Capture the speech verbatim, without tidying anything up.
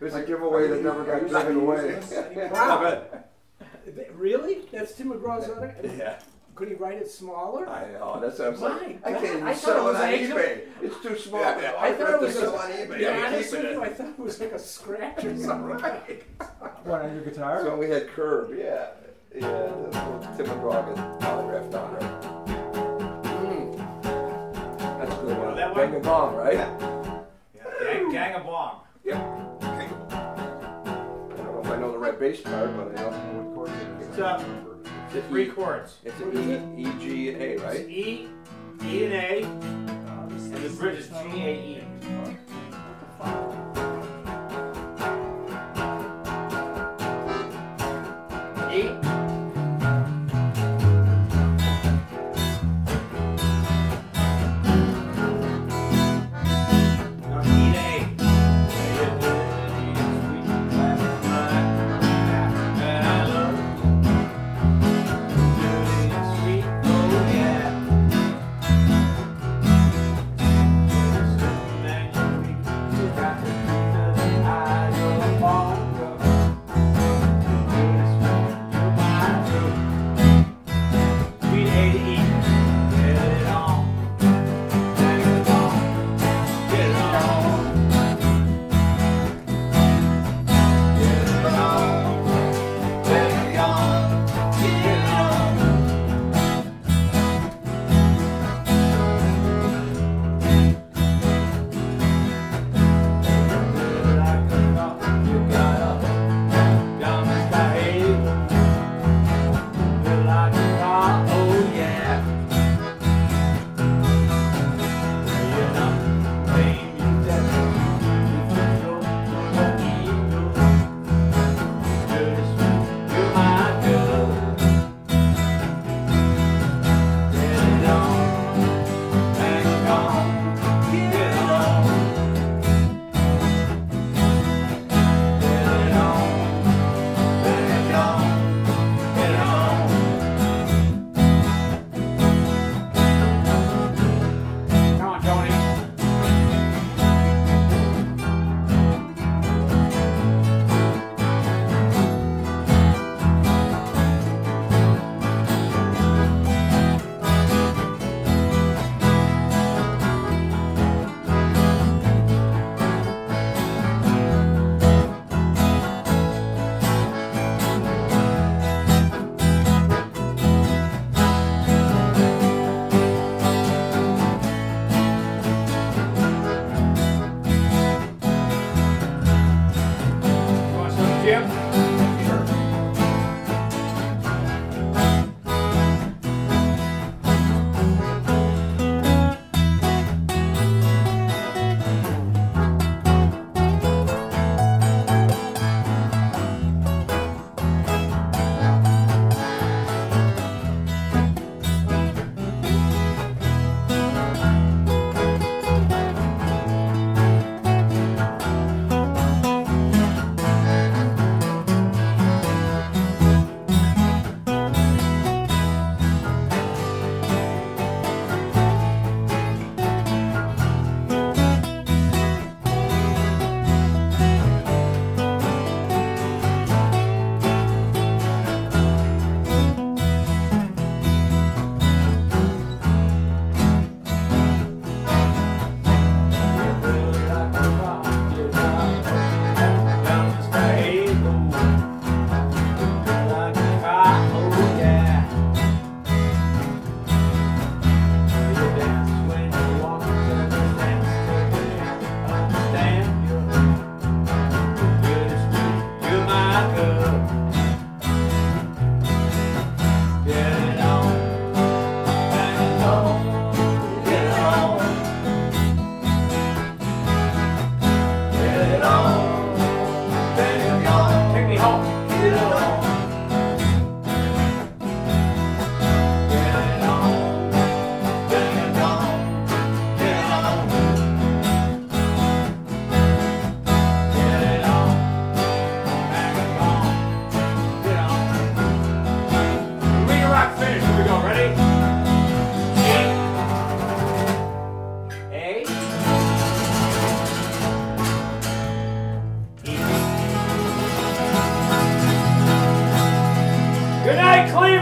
was a giveaway that never got given away. Wow. Really? That's Tim McGraw's letter? Yeah. Could he write it smaller? I know, that's what I'm My saying. God, I can't even I thought sell it it was on actually- eBay. It's too small. Yeah, yeah. I thought it was to a, sell on eBay. to be Yeah, honest keep it with you, in. I thought it was like a scratch or something. What, on your guitar? So we had Curb, yeah. Yeah, the little Tim McGraw got autographed on it. Mm. That's a good one. That Bang one? and Gong, right? Yeah, gang, gang of Bong. Yep. I don't know if I know the right bass part, but I know what chord it is. It's uh, It's three E- chords. It's an E, E, G, A, It's right? E, E and A, and the bridge is G, A, E. E. E. Good night, Cleveland.